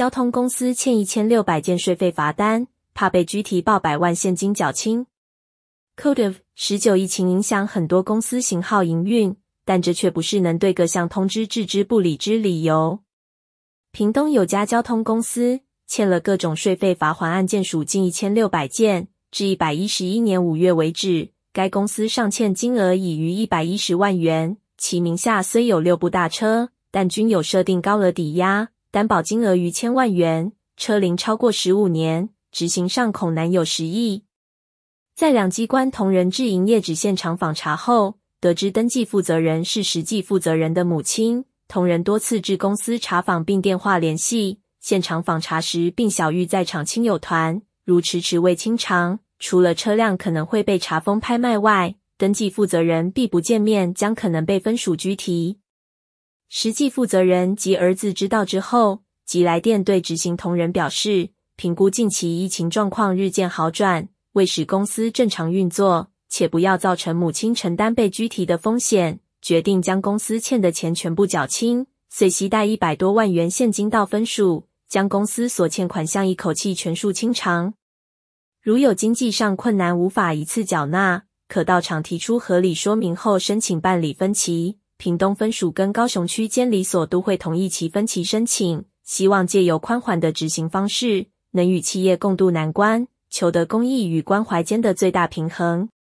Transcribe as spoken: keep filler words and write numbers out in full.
交通公司欠一千六百件税费罚单，怕被拘提报百万现金缴清。Code of 十九 疫情影响很多公司型号营运，但这却不是能对各项通知置之不理之理由。屏东有家交通公司欠了各种税费罚锾案件数近一千六百件，至一百一十一年五月为止，该公司上欠金额已逾一百一十万元，其名下虽有六部大车，但均有设定高额抵押，担保金额逾千万元，车龄超过十五年，执行上恐难有实益。在两机关同仁至营业址现场访查后，得知登记负责人是实际负责人的母亲，同仁多次至公司查访并电话联系，现场访查时并晓谕在场亲友团，如迟迟未清偿，除了车辆可能会被查封拍卖外，登记负责人必不见面将可能被分属拘提。实际负责人及儿子知道之后，即来电对执行同仁表示，评估近期疫情状况日渐好转，为使公司正常运作，且不要造成母亲承担被拘提的风险，决定将公司欠的钱全部缴清，遂携带一百多万元现金到分署，将公司所欠款项一口气全数清偿。如有经济上困难无法一次缴纳，可到场提出合理说明后申请办理分期。屏东分署跟高雄区监理所都会同意其分期申请，希望借由宽缓的执行方式，能与企业共度难关，求得公益与关怀间的最大平衡。